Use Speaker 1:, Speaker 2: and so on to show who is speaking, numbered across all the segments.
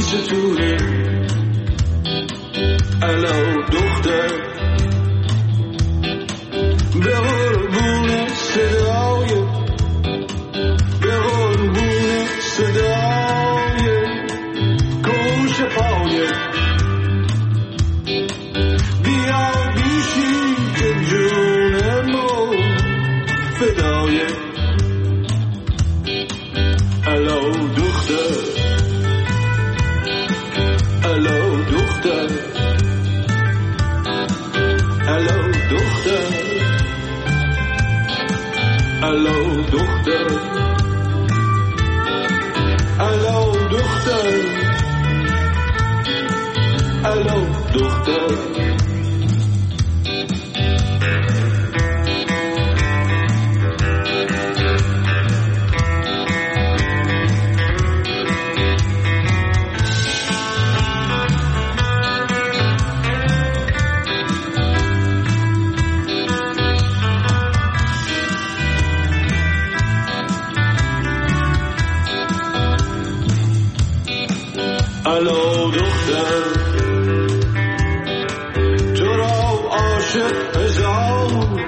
Speaker 1: ستونه الو دختر به قربون صدای به قربون صدای گوش پای بیا بیشی که جون ما فدای الو دختر الو دختر الو دختر الو دختر الو دختر الو دختر الو دختر تو را عاشق هزار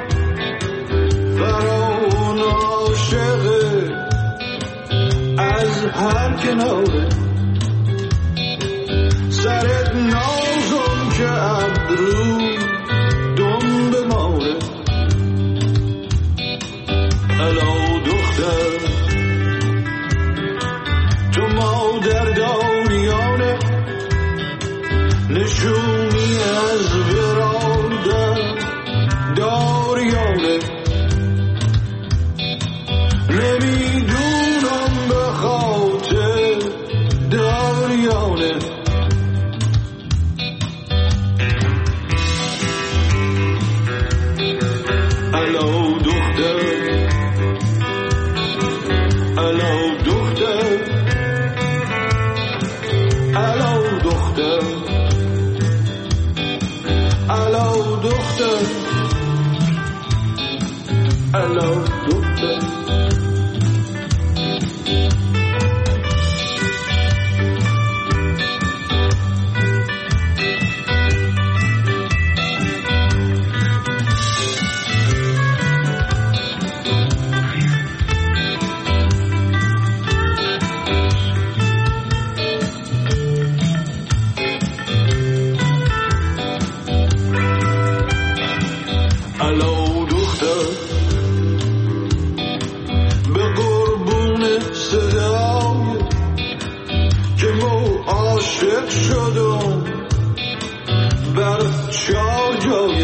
Speaker 1: فرعون عاشق از هر کناره سرت نازم که ابرو دم بماره الو دختر تو مادر داریانه نشونی از برادر داریانه نمیدونم به خاطر داریانه الو دختر الو دختر الو دختر الو دختر الو دختر الو دختر به قربون صدای که مو عاشق شدم بر چار جای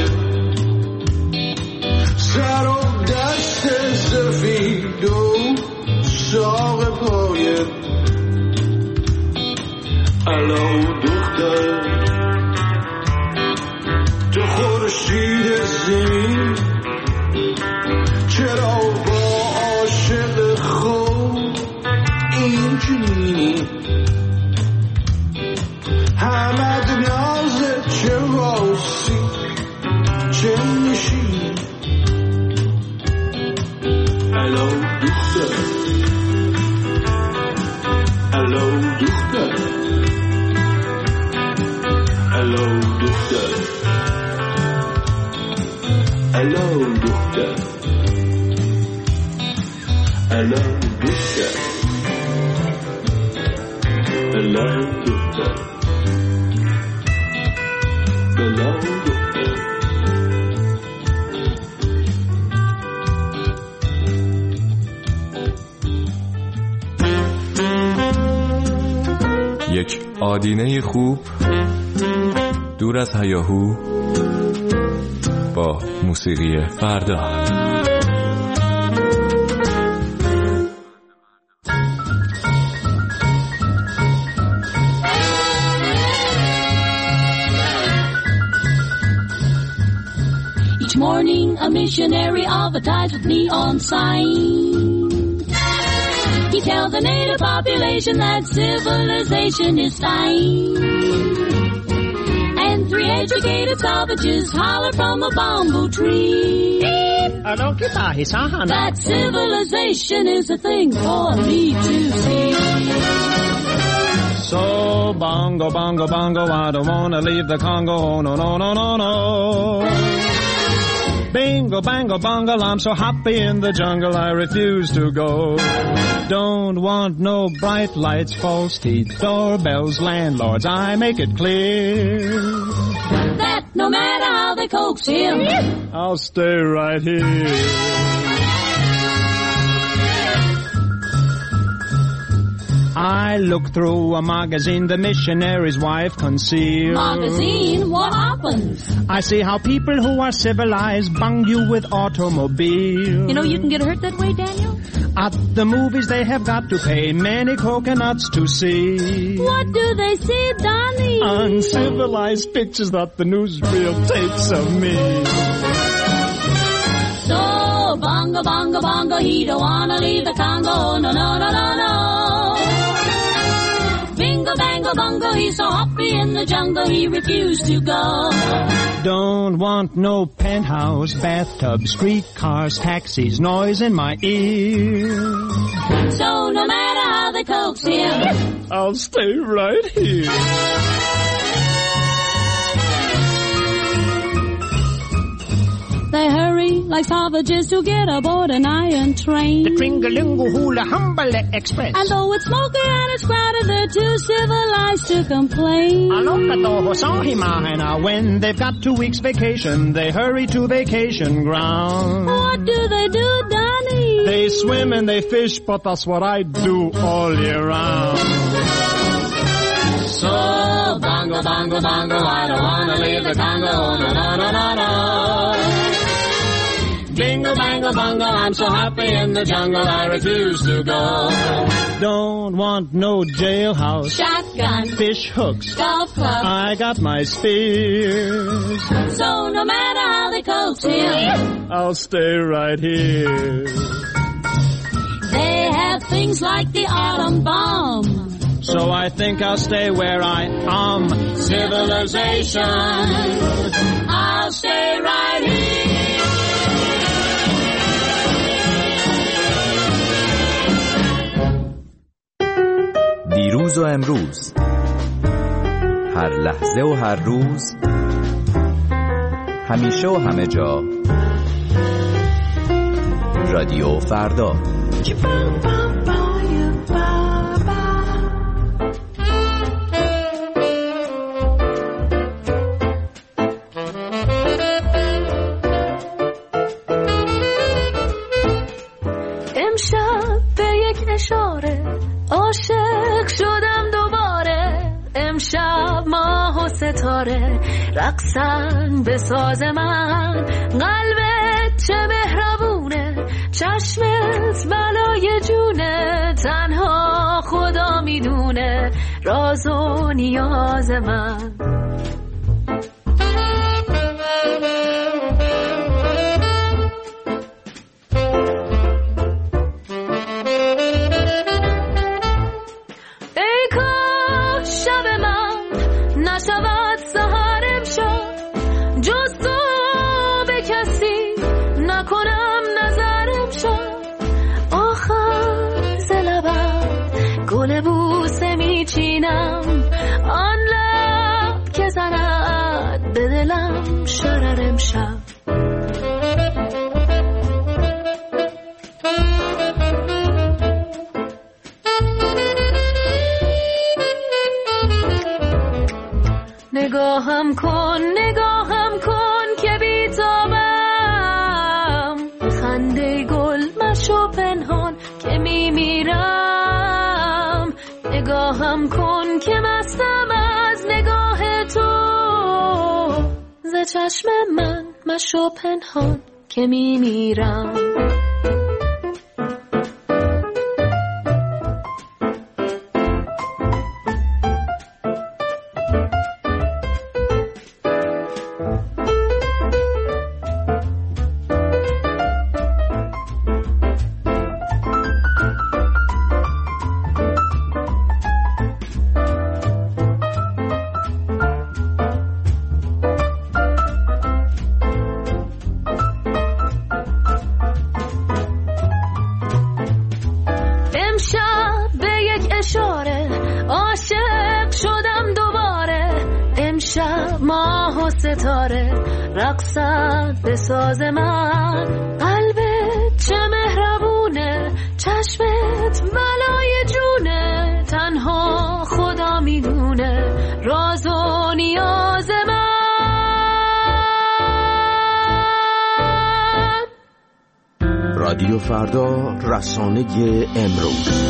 Speaker 1: سر و دست سفید و ساق پای الو دختر تو خورشید زمین چرا با عاشق خود این چنینی همد نازت چه واسی چه نشینی الو دختر الو دختر الو دختر الو دختر الو دختر الو دختر الو دختر
Speaker 2: یک آدینه خوب دور از هیاهو با موسیقی فردا.
Speaker 3: Each morning a missionary advertised with neon signs. He tells the native population that civilization is dying. And three educated savages holler from a bamboo tree that civilization is a thing for me to see.
Speaker 4: So Oh, bongo, bongo, bongo, I don't wanna leave the Congo. Oh, no, no, no, no, no. Bingo, bango, bungle, I'm so happy in the jungle, I refuse to go. Don't want no bright lights, false teeth, doorbells, landlords, I make it clear
Speaker 3: that no matter how they coax him,
Speaker 4: I'll stay right here. I look through a magazine the missionary's wife concealed.
Speaker 3: Magazine? What happens?
Speaker 4: I see how people who are civilized bung you with automobiles.
Speaker 3: You know you can get hurt that way, Daniel?
Speaker 4: At the movies they have got to pay many coconuts to see.
Speaker 3: What do they see, Donnie?
Speaker 4: Uncivilized pictures that the newsreel takes of me.
Speaker 3: So, bongo, bongo, bongo, he don't wanna leave the Congo. No, no, no, no, no. Bingo, bango, bongo, he's so happy in the jungle, he refused to go.
Speaker 4: Don't want no penthouse, bathtub, streetcars, taxis, noise in my ear.
Speaker 3: So no matter how they coax him,
Speaker 4: I'll stay right here.
Speaker 3: They hurry like savages to get aboard an iron train.
Speaker 4: The Tringalingo-Hula-Humbala Express.
Speaker 3: And though it's smoky and it's crowded, they're too civilized to complain.
Speaker 4: When they've got 2 weeks vacation, they hurry to vacation ground.
Speaker 3: What do they do, Donnie?
Speaker 4: They swim and they fish, but that's what I do all year round.
Speaker 3: So, bongo, bongo, bongo, I don't wanna leave the Congo. No, no, no, no, no. Bingo, bango, bongo, I'm so happy in the jungle, I refuse to go.
Speaker 4: Don't want no jailhouse,
Speaker 3: shotgun,
Speaker 4: fish hooks,
Speaker 3: golf club,
Speaker 4: I got my spears.
Speaker 3: So no matter how they coax him,
Speaker 4: I'll stay right here.
Speaker 3: They have things like the atom bomb,
Speaker 4: so I think I'll stay where I am.
Speaker 3: Civilization, I'll stay right here.
Speaker 5: دیروز و امروز، هر لحظه و هر روز، همیشه و همه جا، رادیو فردا.
Speaker 6: امشب به یک اشاره عاشق شدم دوباره. امشب ماه و ستاره رقصن به ساز من. قلبت چه مهربونه، چشمت بلای جونه. تنها خدا میدونه راز و نیاز من. آن لب که زند به دلم شرر امشب. نگاهم کن که بیتابم. خنده گل مشو پنهان که میمیرم. نگاهم کن که مستم از نگاه تو. ز چشم من مشو پنهان که میمیرم. ستاره رقصد به ساز من. قلبت چه مهربونه، چشمت ملای جونه، تنها خدا میدونه راز و نیاز من.
Speaker 7: رادیو فردا، رسانه امروز.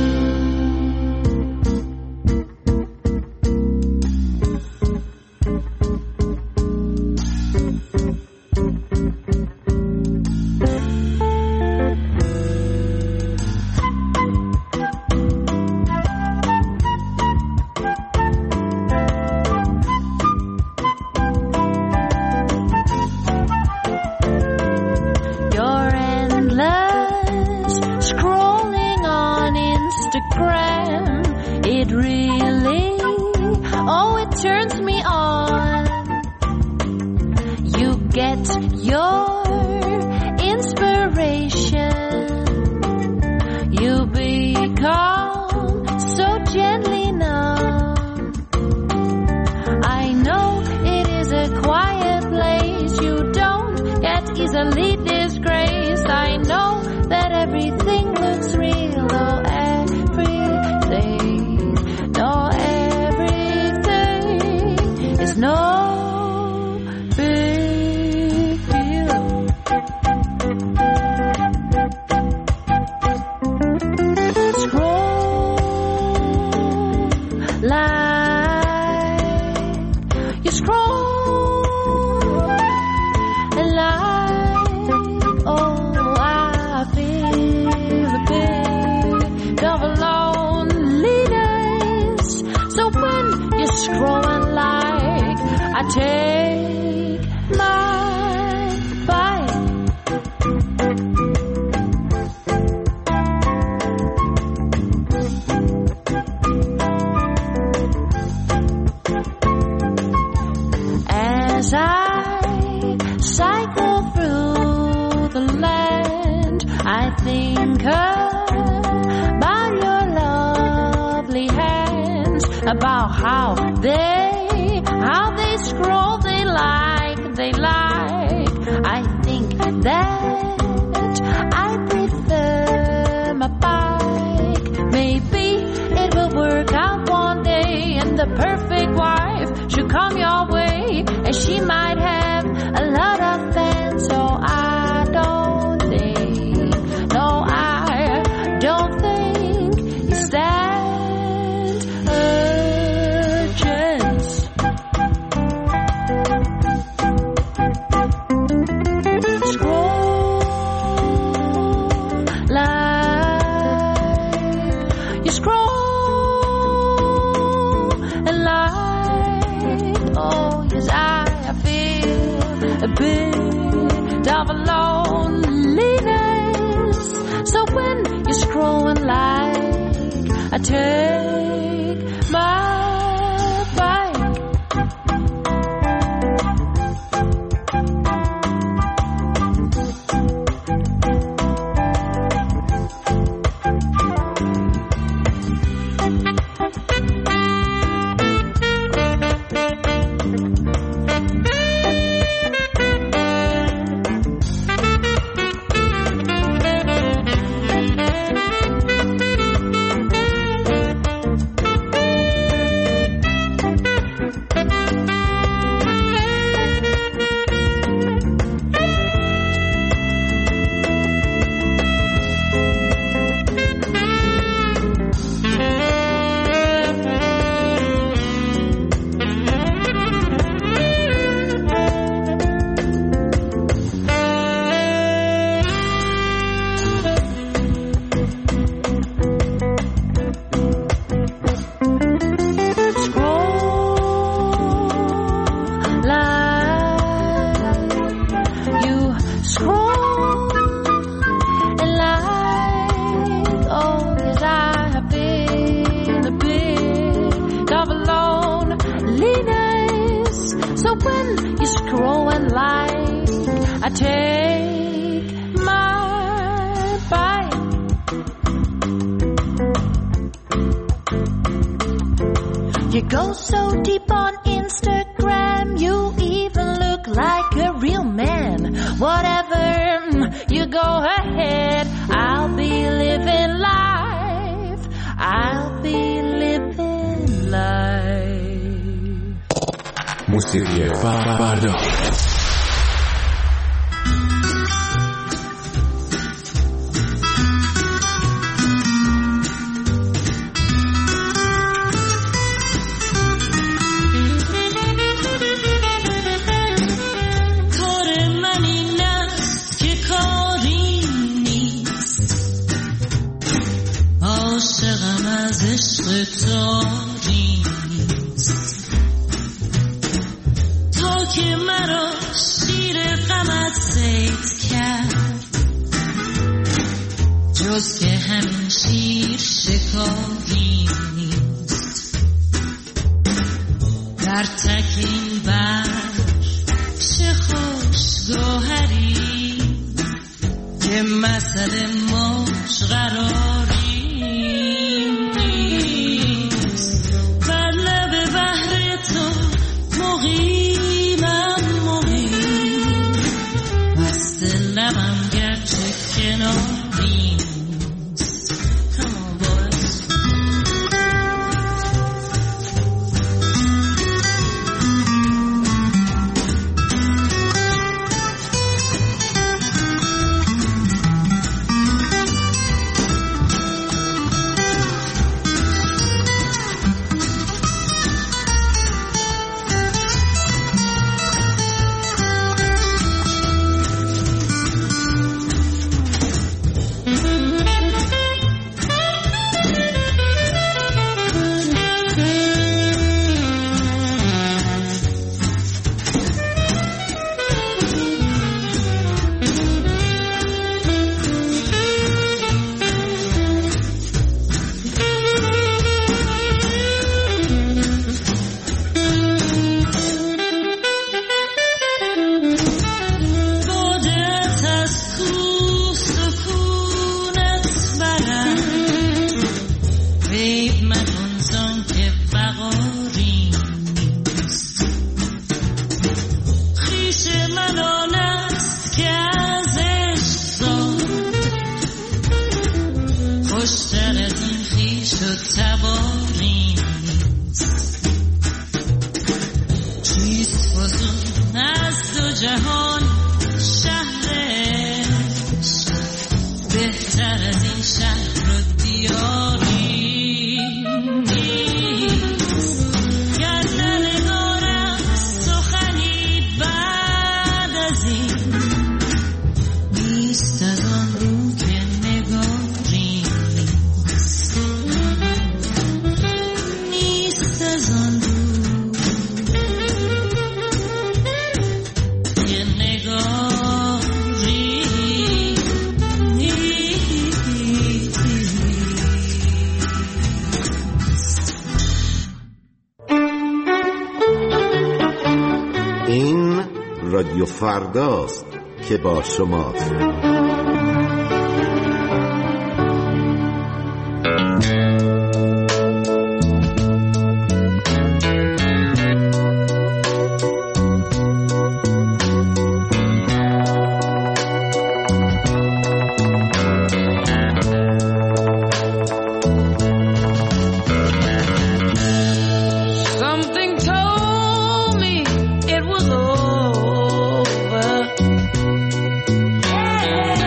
Speaker 6: About how they scroll, they like. I think that I prefer my bike. Maybe it will work out one day, and the perfect wife should come your way, and she might have a lot of fans. So I don't think, no, I don't think it's that. A bit of a loneliness. So when you scroll and like, I take my bike. I take my bite. You go so deep on Instagram, you even
Speaker 2: موسیقی فردا.
Speaker 8: رادیو فرداست که با شماست.
Speaker 6: Yeah.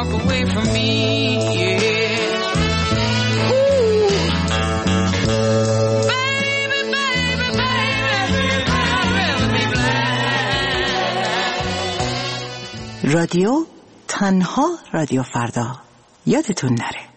Speaker 9: walk away from me, yeah. Ooh. Baby, baby, baby, I'd rather be blind.
Speaker 10: رادیو تنها رادیو فردا، یادتون نره.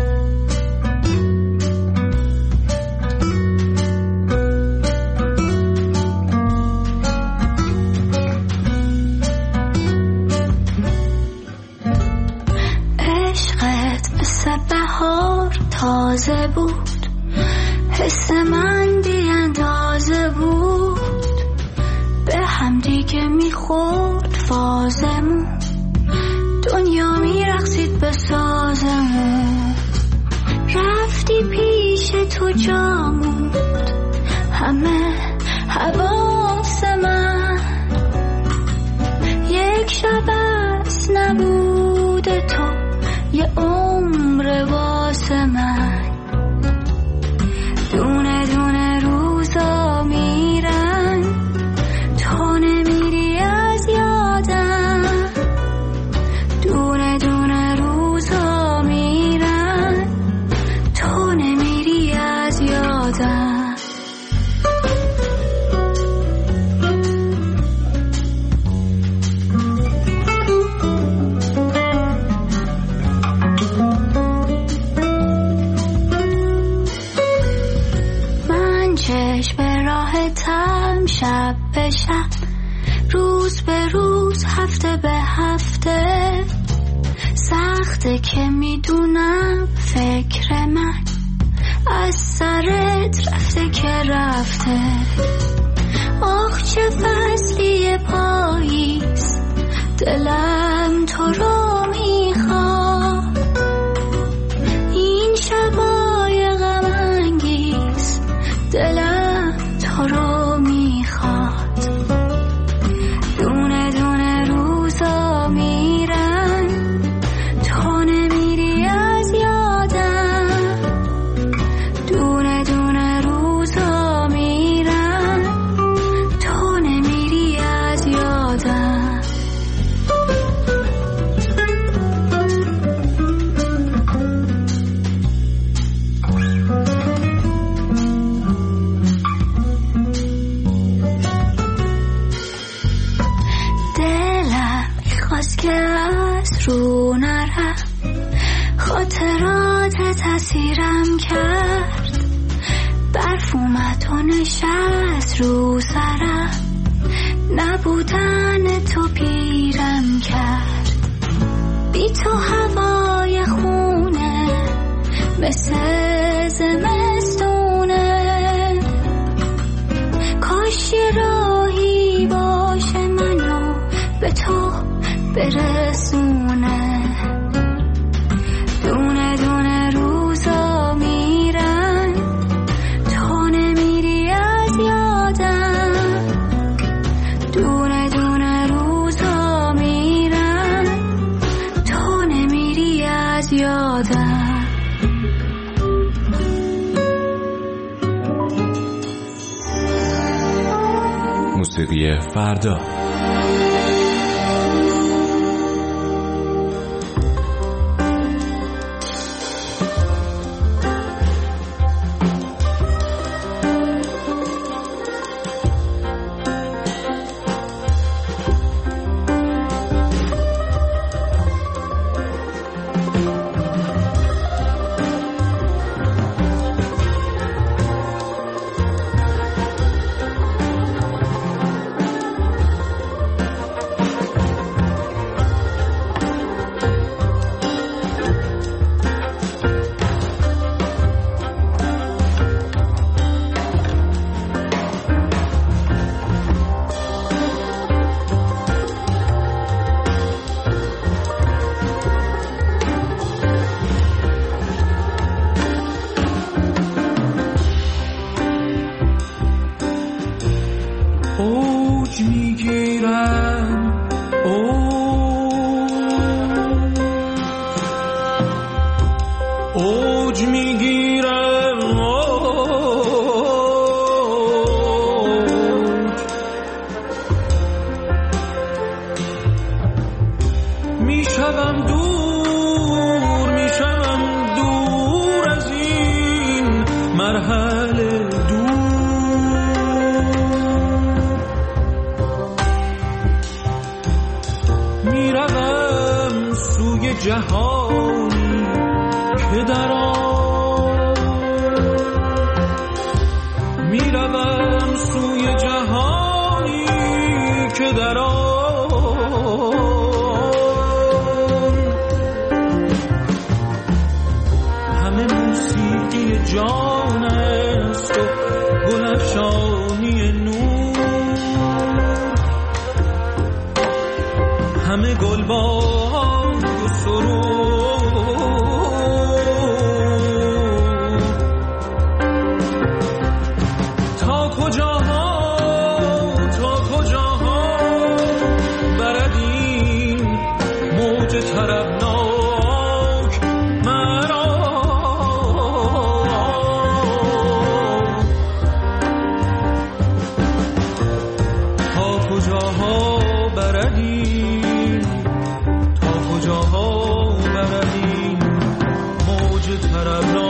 Speaker 10: بهار تازه بود، حس من بی اندازه بود، به هم دیگه میخورد فازمون، دنیا میرقصید به سازمون، رفتی پیش تو جا موند همه حواس من، یک شب از نبود تو یه عمر واسه من، دونه دونه روزا میرن تو نمیری از یادم، دونه دونه روزا میرن تو نمیری از یادم. شب به شب، روز به روز، هفته به هفته، سخته که میدونم فکر من از سرت رفته که رفته. آخ چه فصلی پاییز، دلم تو رو میخواد، این شبای غم انگیز دلم تو رو میخواد، دونه دونه روزا میرن تو نمیری از یادم، دونه دونه روزا میرن تو نمیری از یادم. که از رو نرم، خاطرات تأثیرم کرد، برف اومد و نشست رو سرم، نبودن تو پیرم کرد، بی تو هوای خونه مثل زمستونه، کاش یه راهی باشه منو به تو برسونه، دونه دونه روزا میرن تو نمیری از یادم، دونه دونه روزا میرن تو نمیری از یادم.
Speaker 2: موسیقی فردا.
Speaker 11: میشوم دور جهانی که در آن میروم، سوی جهانی که در آن همه موسیقی جان است و گلفشانی نور، همه گلبانگ و سرود. تا کجاها برد این موج طربناک مرا، تا کجاها برد این، تا کجاها برد این موج طربناک.